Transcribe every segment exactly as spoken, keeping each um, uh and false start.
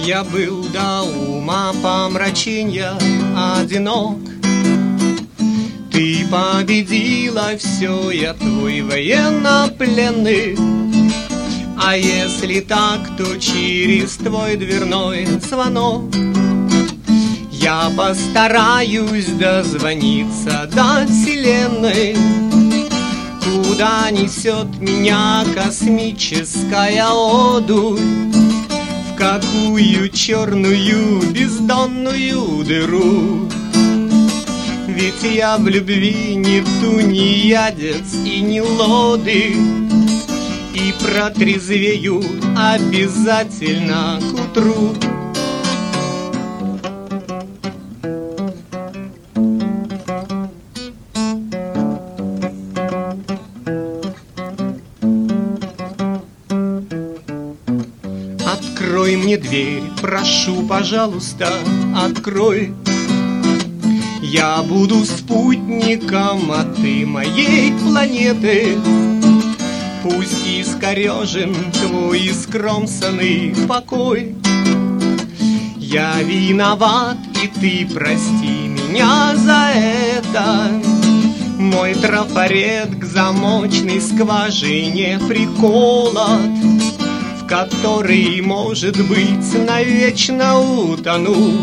Я был до ума помраченья одинок. Ты победила все, я твой военнопленный. А если так, то через твой дверной звонок я постараюсь дозвониться до вселенной, куда несет меня космическая одурь, в какую черную бездонную дыру. Ведь я в любви не тунеядец и не лодырь, и протрезвею обязательно к утру. Открой мне дверь, прошу, пожалуйста, открой. Я буду спутником, а ты моей планеты. Пусть искорежен твой искромсанный покой. Я виноват, и ты прости меня за это. Мой трафарет к замочной скважине приколот, в который, может быть, навечно утону.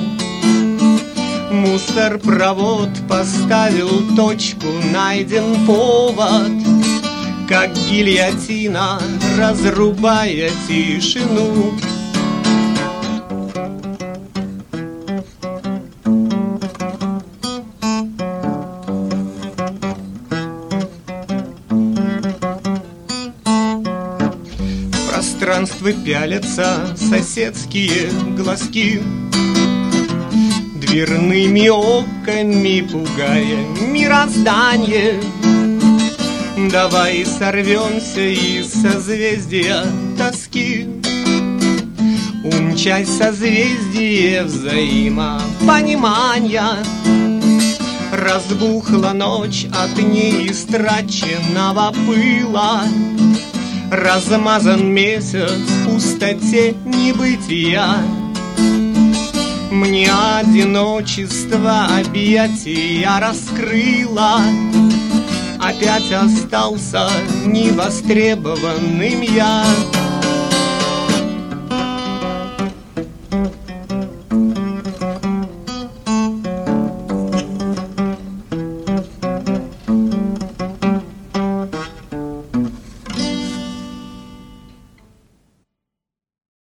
Мусор-провод поставил точку, найден повод, как гильотина, разрубая тишину. В пространстве пялятся соседские глазки, дверными окнами пугая мироздание. Давай сорвемся из созвездия тоски, умчась созвездие взаимопонимания. Разбухла ночь от неистраченного пыла, размазан месяц в пустоте небытия. Мне одиночество объятия раскрыло, опять остался невостребованным я.